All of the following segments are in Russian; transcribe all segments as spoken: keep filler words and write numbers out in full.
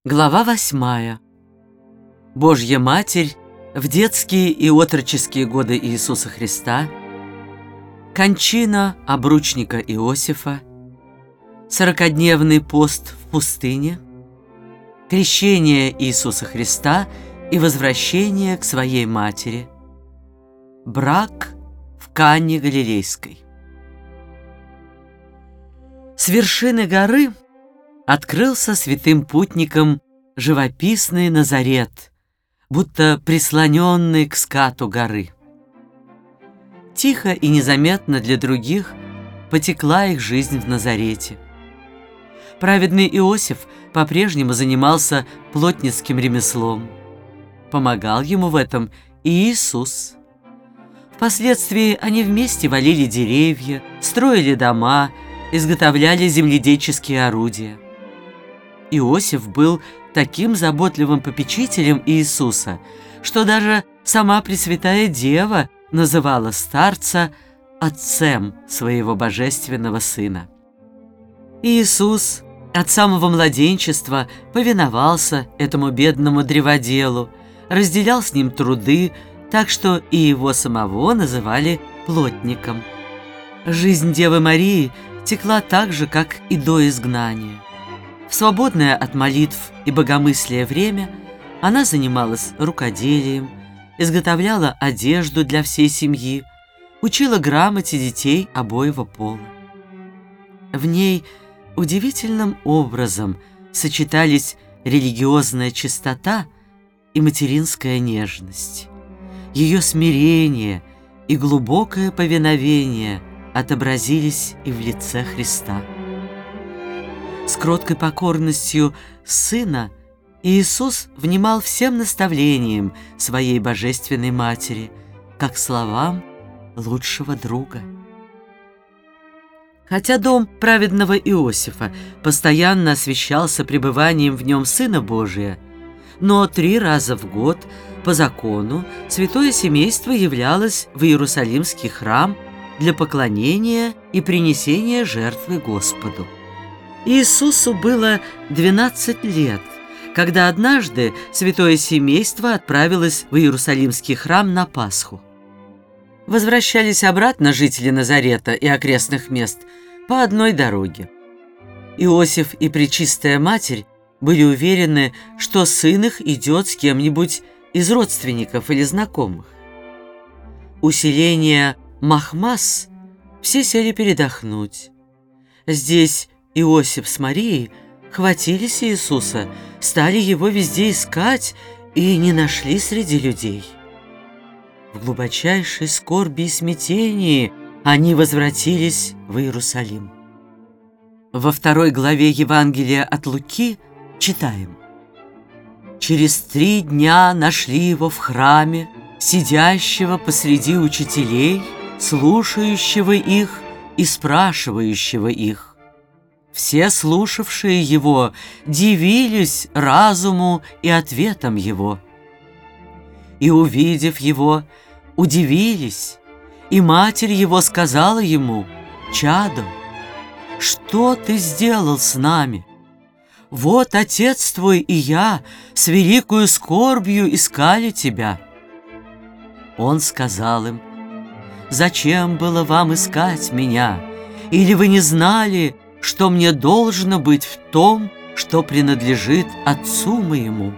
Глава восьмая. Божья Матерь в детские и отроческие годы Иисуса Христа, кончина обручника Иосифа, сорокадневный пост в пустыне, крещение Иисуса Христа и возвращение к своей матери, брак в Канне Галилейской. С вершины горы открылся святым путникам живописный Назарет, будто прислоненный к скату горы. Тихо и незаметно для других потекла их жизнь в Назарете. Праведный Иосиф по-прежнему занимался плотницким ремеслом. Помогал ему в этом и Иисус. Впоследствии они вместе валили деревья, строили дома, изготовляли земледельческие орудия. Иосиф был таким заботливым попечителем Иисуса, что даже сама Пресвятая Дева называла старца отцем своего божественного сына. Иисус от самого младенчества повиновался этому бедному древоделу, разделял с ним труды, так что и его самого называли плотником. Жизнь Девы Марии текла так же, как и до изгнания. В свободное от молитв и богомыслия время она занималась рукоделием, изготовляла одежду для всей семьи, учила грамоте детей обоего пола. В ней удивительным образом сочетались религиозная чистота и материнская нежность. Ее смирение и глубокое повиновение отобразились и в лице Христа. С кроткой покорностью Сына Иисус внимал всем наставлениям своей Божественной Матери, как словам лучшего друга. Хотя дом праведного Иосифа постоянно освящался пребыванием в нем Сына Божия, но три раза в год по закону святое семейство являлось в Иерусалимский храм для поклонения и принесения жертвы Господу. Иисусу было двенадцать лет, когда однажды святое семейство отправилось в Иерусалимский храм на Пасху. Возвращались обратно жители Назарета и окрестных мест по одной дороге. Иосиф и Пречистая Матерь были уверены, что сын их идет с кем-нибудь из родственников или знакомых. У селения Махмас все сели передохнуть. Здесь Иосиф с Марией хватились Иисуса, стали его везде искать и не нашли среди людей. В глубочайшей скорби и смятении они возвратились в Иерусалим. Во второй главе Евангелия от Луки читаем: «Через три дня нашли его в храме, сидящего посреди учителей, слушающего их и спрашивающего их. Все слушавшие его дивились разуму и ответам его. И, увидев его, удивились, и матерь его сказала ему: „Чадо, что ты сделал с нами? Вот отец твой и я с великою скорбью искали тебя“. Он сказал им: „Зачем было вам искать меня? Или вы не знали, что мне должно быть в том, что принадлежит отцу моему?“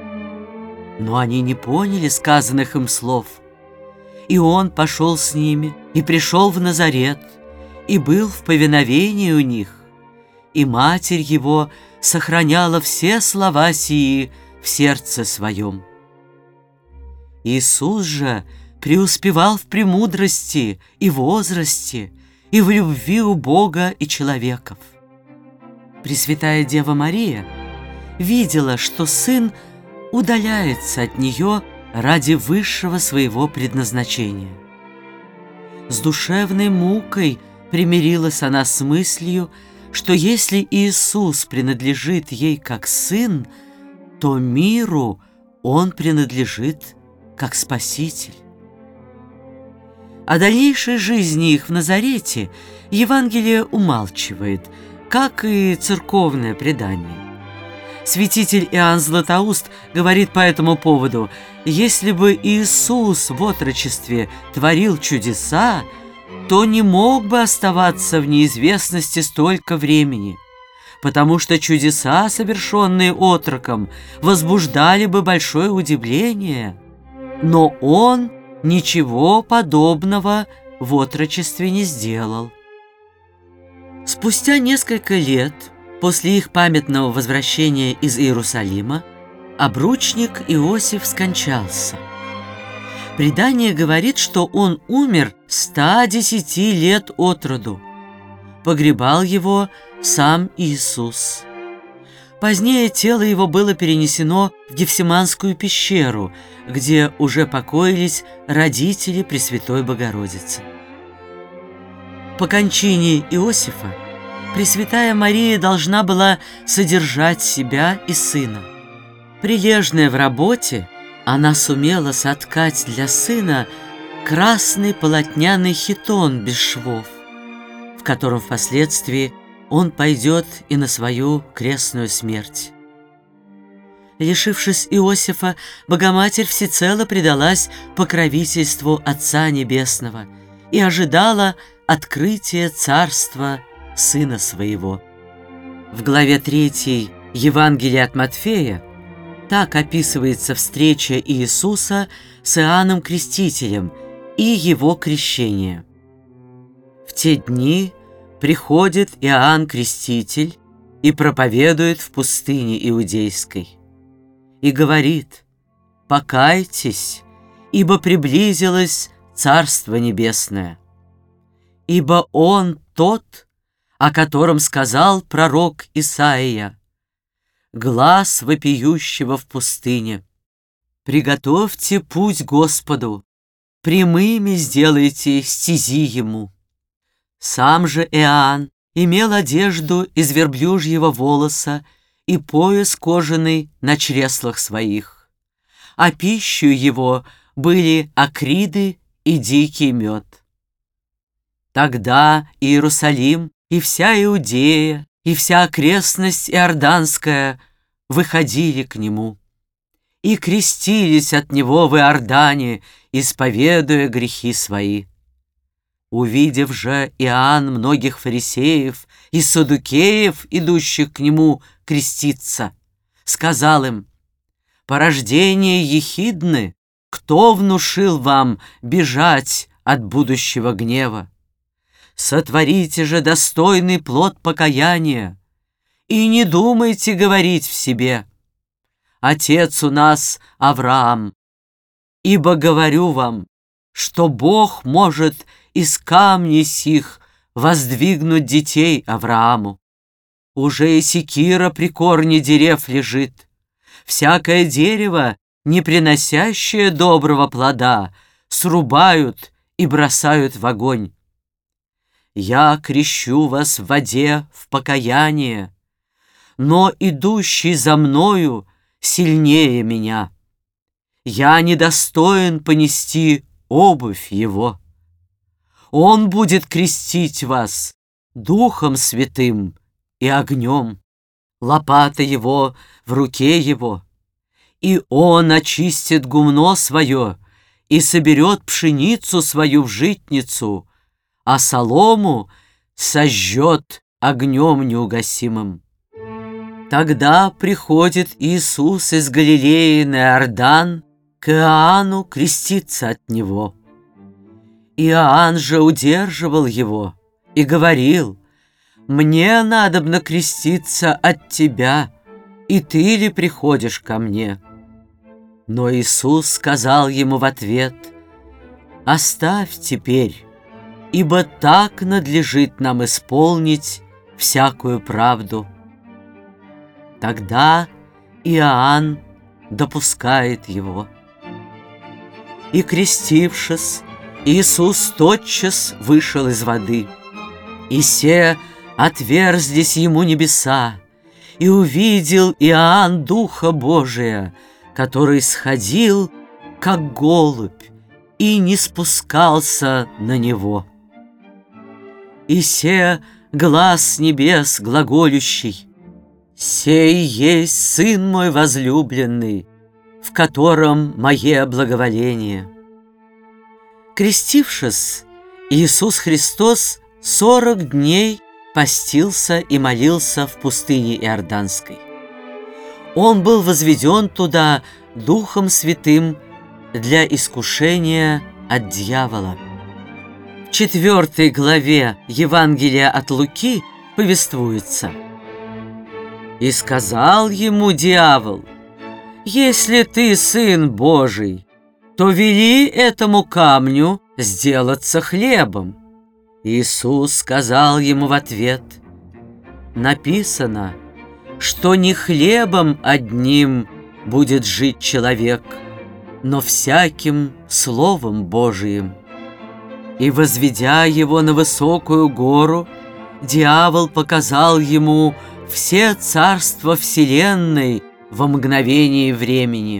Но они не поняли сказанных им слов. И он пошел с ними, и пришел в Назарет, и был в повиновении у них. И матерь его сохраняла все слова сии в сердце своем. Иисус же преуспевал в премудрости и возрасте, и в любви у Бога и человеков. Пресвятая Дева Мария видела, что Сын удаляется от нее ради высшего своего предназначения. С душевной мукой примирилась она с мыслью, что если Иисус принадлежит ей как Сын, то миру Он принадлежит как Спаситель. О дальнейшей жизни их в Назарете Евангелие умалчивает, как и церковное предание. Святитель Иоанн Златоуст говорит по этому поводу: «Если бы Иисус в отрочестве творил чудеса, то не мог бы оставаться в неизвестности столько времени, потому что чудеса, совершенные отроком, возбуждали бы большое удивление. Но Он ничего подобного в отрочестве не сделал». Спустя несколько лет после их памятного возвращения из Иерусалима обручник Иосиф скончался. Предание говорит, что он умер ста десяти лет от роду. Погребал его сам Иисус. Позднее тело его было перенесено в Гефсиманскую пещеру, где уже покоились родители Пресвятой Богородицы. По кончине Иосифа Пресвятая Мария должна была содержать себя и сына. Прилежная в работе, она сумела соткать для сына красный полотняный хитон без швов, в котором впоследствии он пойдет и на свою крестную смерть. Лишившись Иосифа, Богоматерь всецело предалась покровительству Отца Небесного и ожидала открытия царства Сына Своего. В главе третьей Евангелия от Матфея так описывается встреча Иисуса с Иоанном Крестителем и его крещение. «В те дни приходит Иоанн Креститель и проповедует в пустыне Иудейской, и говорит: „Покайтесь, ибо приблизилось Царство Небесное. Ибо Он тот, о котором сказал пророк Исаия: глас вопиющего в пустыне: приготовьте путь Господу, прямыми сделайте стези Ему». Сам же Иоанн имел одежду из верблюжьего волоса и пояс кожаный на чреслах своих, а пищей его были акриды и дикий мед. Тогда Иерусалим и вся Иудея, и вся окрестность Иорданская выходили к нему и крестились от него в Иордане, исповедуя грехи свои. Увидев же Иоанн многих фарисеев и саддукеев, идущих к нему креститься, сказал им: «Порождение ехидны, кто внушил вам бежать от будущего гнева? Сотворите же достойный плод покаяния, и не думайте говорить в себе: Отец у нас Авраам, ибо говорю вам, что Бог может из камней сих воздвигнуть детей Аврааму. Уже и секира при корне дерев лежит. Всякое дерево, не приносящее доброго плода, срубают и бросают в огонь. Я крещу вас в воде в покаяние, но идущий за мною сильнее меня. Я недостоин понести обувь его. Он будет крестить вас Духом Святым и огнем, лопата его в руке его, и он очистит гумно свое и соберет пшеницу свою в житницу, а солому сожжет огнем неугасимым. Тогда приходит Иисус из Галилеи на Иордан к Иоанну креститься от него. Иоанн же удерживал его и говорил: «Мне надобно креститься от тебя, и ты ли приходишь ко мне?» Но Иисус сказал ему в ответ: «Оставь теперь, ибо так надлежит нам исполнить всякую правду». Тогда Иоанн допускает его. И, крестившись, Иисус тотчас вышел из воды, и се отверзлись ему небеса, и увидел Иоанн Духа Божия, который сходил, как голубь, и не спускался на него. И се глас с небес глаголющий: «Сей есть Сын мой возлюбленный, в котором мое благоволение». Крестившись, Иисус Христос сорок дней постился и молился в пустыне Иорданской. Он был возведен туда Духом Святым для искушения от дьявола. В четвертой главе Евангелия от Луки повествуется: «И сказал ему дьявол: если ты Сын Божий, то вели этому камню сделаться хлебом». Иисус сказал ему в ответ: написано, что не хлебом одним будет жить человек, но всяким Словом Божиим. И, возведя его на высокую гору, дьявол показал ему все царства вселенной во мгновение времени.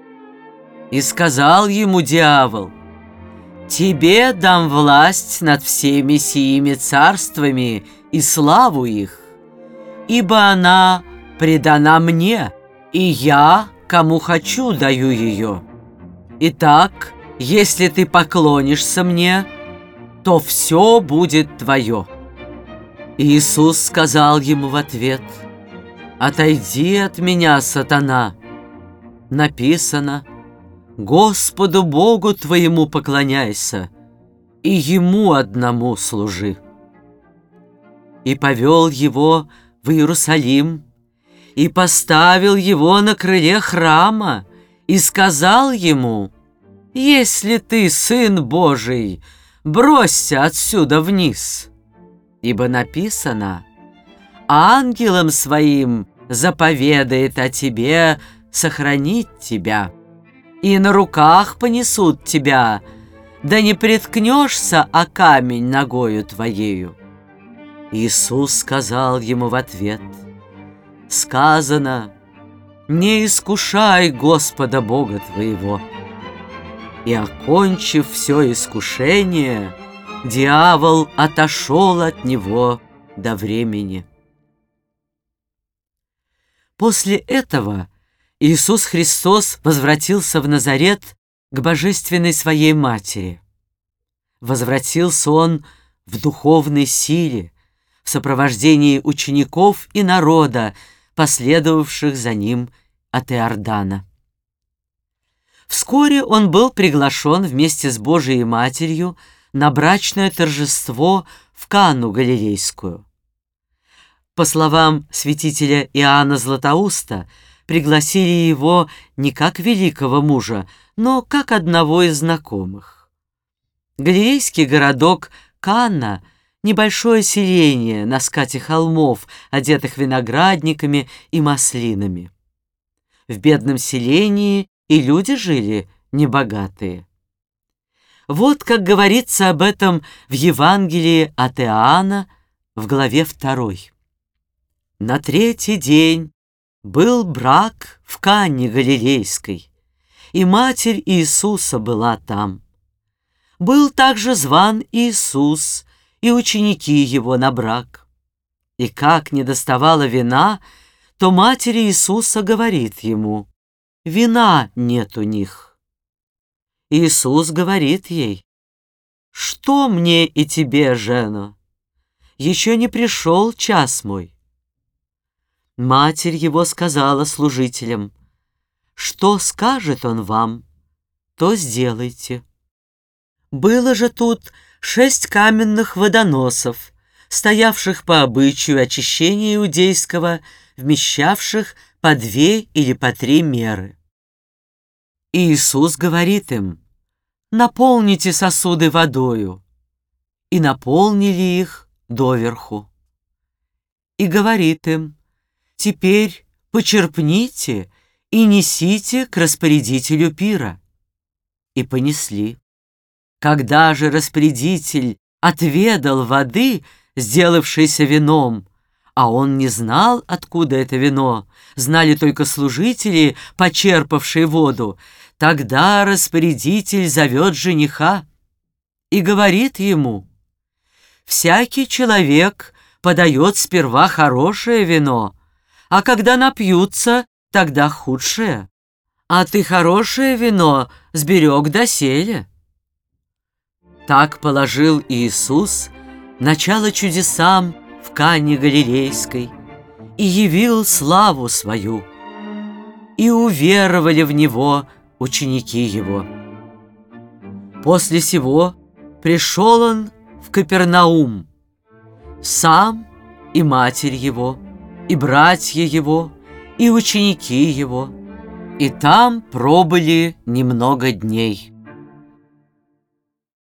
И сказал ему дьявол: «Тебе дам власть над всеми сими царствами и славу их, ибо она предана мне, и я, кому хочу, даю ее. Итак, если ты поклонишься мне, то все будет твое». Иисус сказал ему в ответ: «Отойди от меня, сатана. Написано: Господу Богу твоему поклоняйся, и Ему одному служи». И повел его в Иерусалим, и поставил его на крыле храма, и сказал ему: «Если ты Сын Божий, бросься отсюда вниз, ибо написано: ангелам своим заповедает о тебе сохранить тебя, и на руках понесут тебя, да не приткнешься о камень ногою твоею». Иисус сказал ему в ответ: сказано: не искушай Господа Бога твоего. И, окончив все искушение, дьявол отошел от него до времени. После этого Иисус Христос возвратился в Назарет к божественной своей матери. Возвратился Он в духовной силе, в сопровождении учеников и народа, последовавших за Ним от Иордана. Вскоре Он был приглашен вместе с Божией Матерью на брачное торжество в Канну Галилейскую. По словам святителя Иоанна Златоуста, пригласили его не как великого мужа, но как одного из знакомых. Галилейский городок Канна — небольшое селение на скате холмов, одетых виноградниками и маслинами. В бедном селении и люди жили небогатые. Вот как говорится об этом в Евангелии от Иоанна в главе второй. «На третий день был брак в Канне Галилейской, и матерь Иисуса была там. Был также зван Иисус и ученики его на брак. И как не доставало вина, то матерь Иисуса говорит ему: вина нет у них. Иисус говорит ей: что мне и тебе, жена? Еще не пришел час мой. Матерь его сказала служителям: что скажет он вам, то сделайте. Было же тут шесть каменных водоносов, стоявших по обычаю очищения иудейского, вмещавших по две или по три меры. И Иисус говорит им: наполните сосуды водою. И наполнили их доверху. И говорит им: теперь почерпните и несите к распорядителю пира. И понесли. Когда же распорядитель отведал воды, сделавшейся вином, а он не знал, откуда это вино, знали только служители, почерпавшие воду, тогда распорядитель зовет жениха и говорит ему: всякий человек подает сперва хорошее вино, а когда напьются, тогда худшее. А ты хорошее вино сберег доселе». Так положил Иисус начало чудесам в Кане Галилейской и явил славу свою, и уверовали в Него ученики Его. После сего пришел Он в Капернаум, сам и матерь Его, и братья Его, и ученики Его, и там пробыли немного дней.